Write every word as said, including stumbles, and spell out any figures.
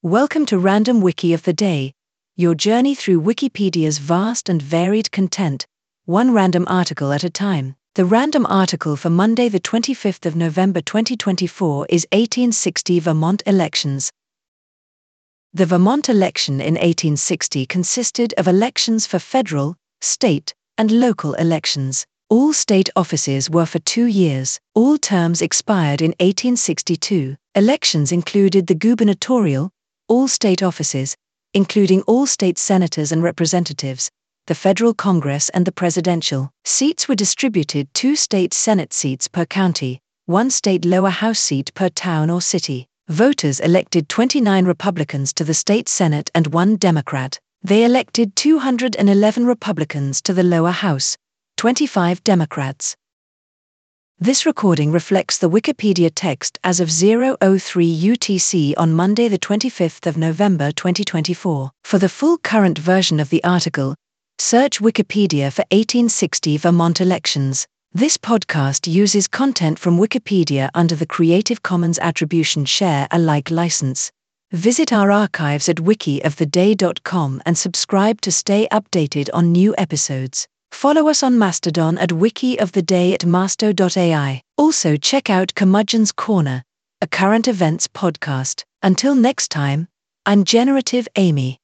Welcome to Random Wiki of the Day, your journey through Wikipedia's vast and varied content, one random article at a time. The random article for Monday the twenty-fifth of November twenty twenty-four is eighteen sixty Vermont elections. The Vermont election in eighteen sixty consisted of elections for federal, state, and local elections. All state offices were for two years. All terms expired in eighteen sixty-two. Elections included the gubernatorial, all state offices, including all state senators and representatives, the federal Congress and the presidential. Seats were distributed: two state Senate seats per county, one state lower house seat per town or city. Voters elected twenty-nine Republicans to the state Senate and one Democrat. They elected two hundred eleven Republicans to the lower house, twenty-five Democrats. This recording reflects the Wikipedia text as of zero oh three U T C on Monday the twenty-fifth of November twenty twenty-four. For the full current version of the article, search Wikipedia for eighteen sixty Vermont elections. This podcast uses content from Wikipedia under the Creative Commons Attribution Share Alike license. Visit our archives at wiki of the day dot com and subscribe to stay updated on new episodes. Follow us on Mastodon at Wiki of the Day at masto dot A I. Also check out Curmudgeon's Corner, a current events podcast. Until next time, I'm Generative Amy.